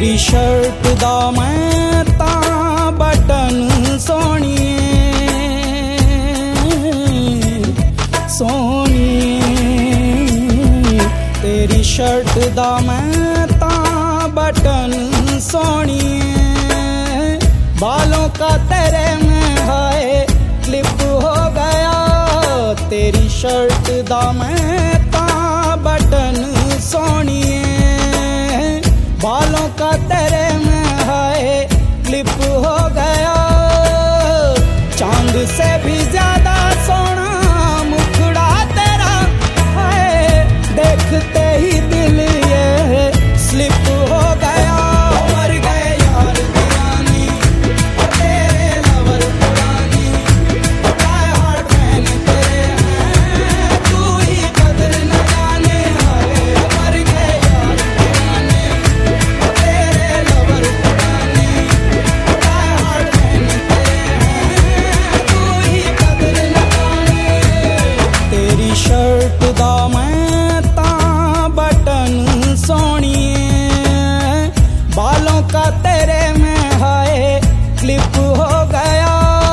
तेरी शर्ट दा मैं तां बटन सोहणीए सोहणीए, तेरी शर्ट दा मैं तां बटन सोहणीए। बालों का तेरे में हाय क्लिप हो गया, तेरी शर्ट दा मैं तां बटन सोहणीए। बालों का तेरे में हाय क्लिप हो गया, चांद से भी ज्यादा सोना मुखड़ा तेरा है, देखते ही दिल ये स्लिप हो गया। मर गए यार दीवानी तेरे लवर पुरानी, डाई हार्ट फैन तेरे हैं, तू ही कदर न जाने हाय। मर गए यार दीवानी तेरे लवर पुरानी, डाई हार्ट फैन तेरे हैं, तू ही कदर न जाने। तेरी शर्ट दा मैं तां बटन सोहणीए, बालों का तेरे में हाय क्लिप हो गया।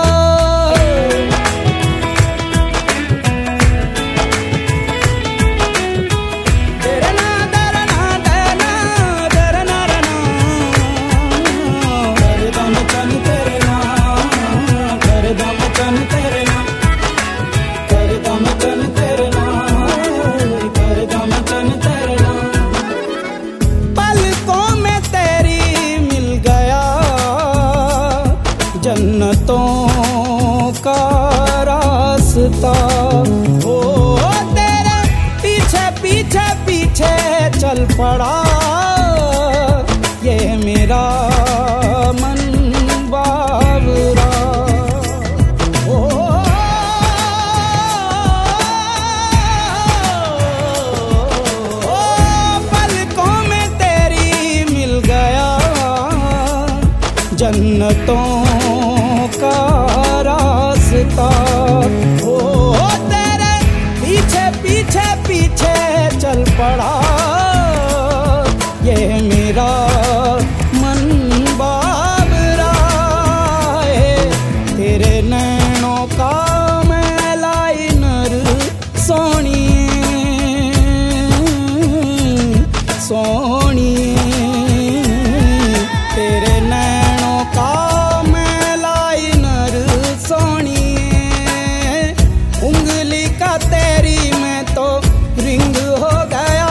दरना दरना दरना दरना दरना, कर दम चन तेरे नाम, कर दम चन तेरे नाम, कर दम चन तेरे नाम, कर दम चन तेरे नाम। पलकों में तेरी मिल गया जन्नतों का रास्ता, ओ तेरे पीछे पीछे पीछे चल पड़ा, ये मेरा मन बावरा। ओ पलकों में तेरी मिल गया जन्नतों का रास्ता, ओ तेरे पीछे पीछे पीछे चल पड़ा, ये मेरा मन बावरा है। तेरे नैनों का मैं लाइनर सोहणीए सोहणीए, तेरे नैनों का मैं लाइनर सोहणीए। उंगली का तेरी मैं तो रिंग हो गया,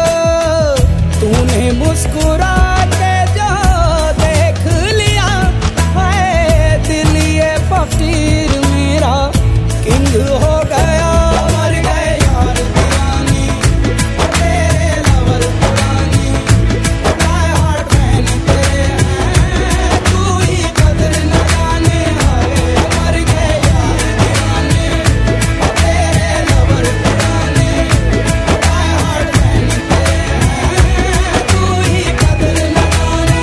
तूने मुस्कुरा के जो देख लिया है, दिल ये फकीर मेरा किंग हो गया। मर गए यार दीवानी तेरे लवर पुरानी, डाई हार्ट फैन तेरे हैं, तू ही कदर न जाने हाय। मर गए यार दीवानी तेरे लवर पुरानी, डाई हार्ट फैन तेरे हैं, तू ही कदर न जाने।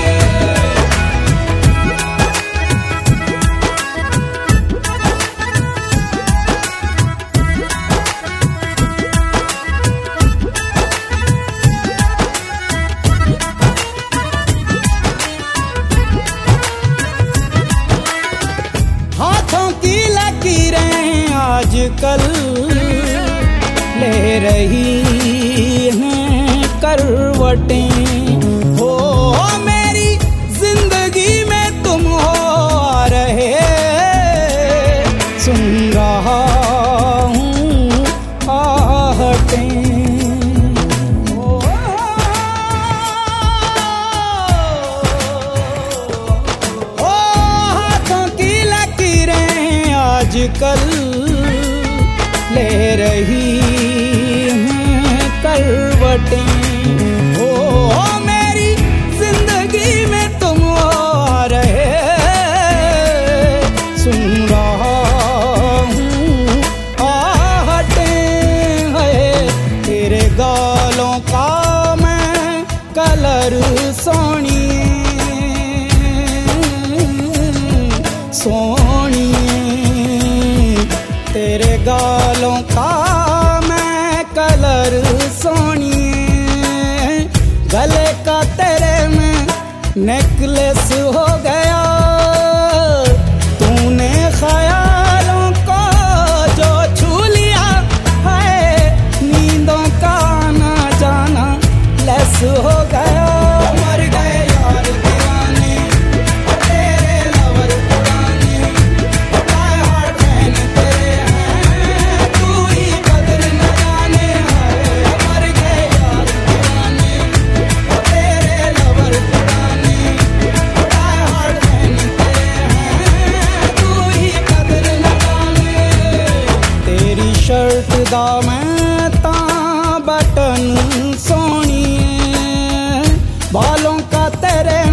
हाथों की लकीरें आजकल ले रही हैं करवटें, हो मेरी जिंदगी में तुम हो आ रहे, सुन रहा हूँ आहटें। ओ हाथों की लकीरें आजकल ले रही हैं करवटें, ओ मेरी जिंदगी में तुम आ रहे, सुन रहा हूँ आहटें है। तेरे गालों का मैं कलर सोहणीए सोहणीए, तेरे गालों का मैं कलर सोहणीए। गले का तेरे में नेकलेस हो गया तूने ख्यालों को जो छू लिया है, नींदों का आना जाना लेस हो गया। मर गए यार दीवाने तेरे लवर पुराने, डाई हार्ड फैन तेरे हैं, तू ही कदर न जाने है। मर गए यार दीवाने तेरे लवर पुराने, डाई हार्ड फैन तेरे हैं, तू ही कदर न जाने। तेरी शर्ट दा मैं तां बटन सोहणीए, बालों का तेरे